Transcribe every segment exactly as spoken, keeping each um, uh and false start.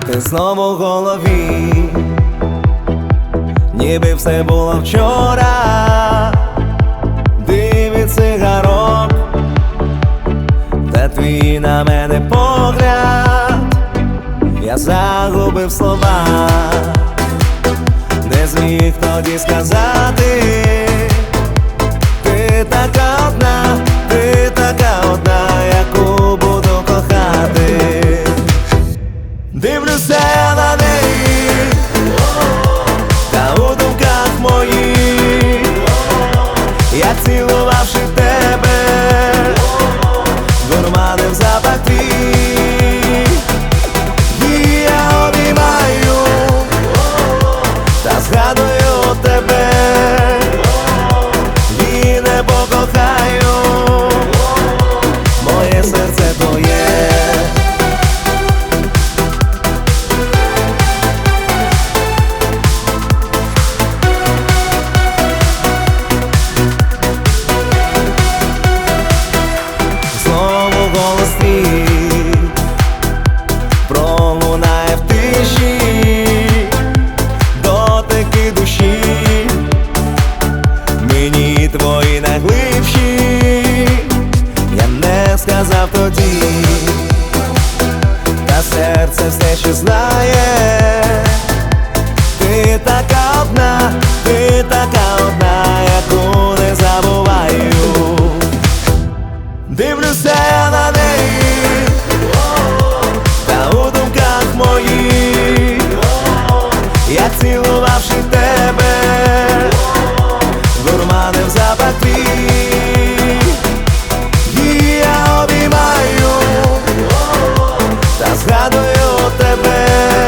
Ти знову в голові, ніби все було вчора. Диві цигарок, та твій на мене погляд. Я загубив слова, не зміг тоді сказати. Ти така одна, ти така одна, яку буду кохати. Дивлюся я на неї, та у думках моїх, я цілувавши тебе, дурманив запах твій. І я обіймаю, та згадую тебе, і не покохаю, моє серце твоє. Пролунає в тиші дотики душі, мені твої найглибші, я не сказав тоді, та серце все ще знає. Ти така одна, ти така одна, яку не забуваю. Дивлюся я на неї, та у думках моїх, я цілувавши тебе, дурманив запах твій. І я обіймаю, та згадую тебе,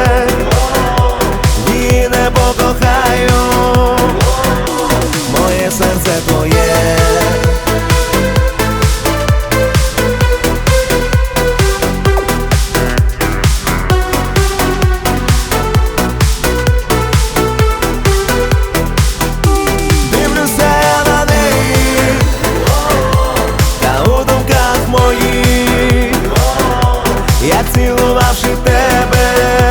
і не покохаю, моє серце твоє. Я цілувавши тебе,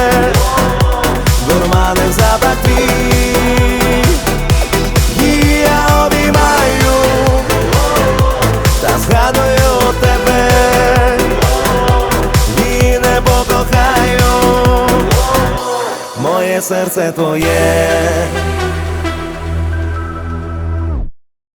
дурманив запах твій. І я обіймаю, та згадую тебе, і не покохаю, моє серце твоє.